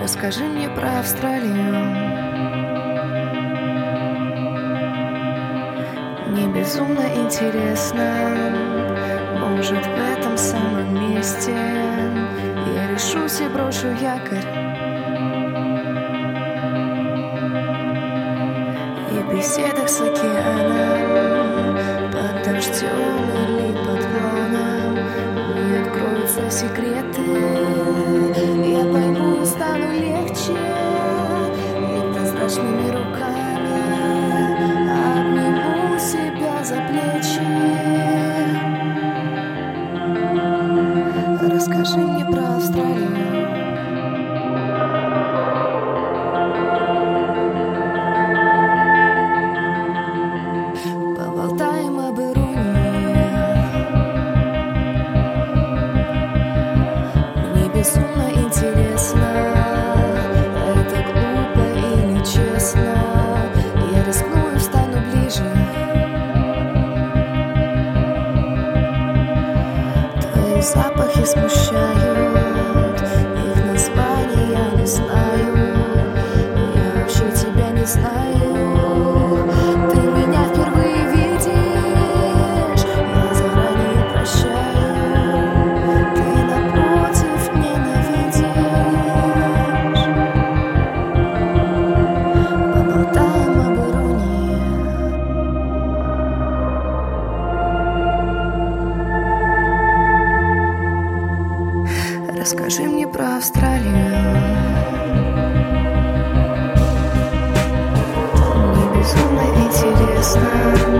Расскажи мне про Австралию. Мне безумно интересно, может, в этом самом месте я решусь и брошу якорь, и в беседах с океаном, под дождем или под планом мне откроются секреты. Я пойму и стану легче, единозначными руками обниму себя за плечи. Расскажи мне про Австралию. Поболтаем об иронии. Мне безумно интересно, это глупо или честно. Я рискну и встану ближе. Твои запахи смущают, их название я не знаю. Я вообще тебя не знаю. Ты меня впервые видишь, я заранее прощаю. Ты напротив ненавидишь. Поболтаем об иронии. Расскажи мне про Австралию. Мне безумно интересно.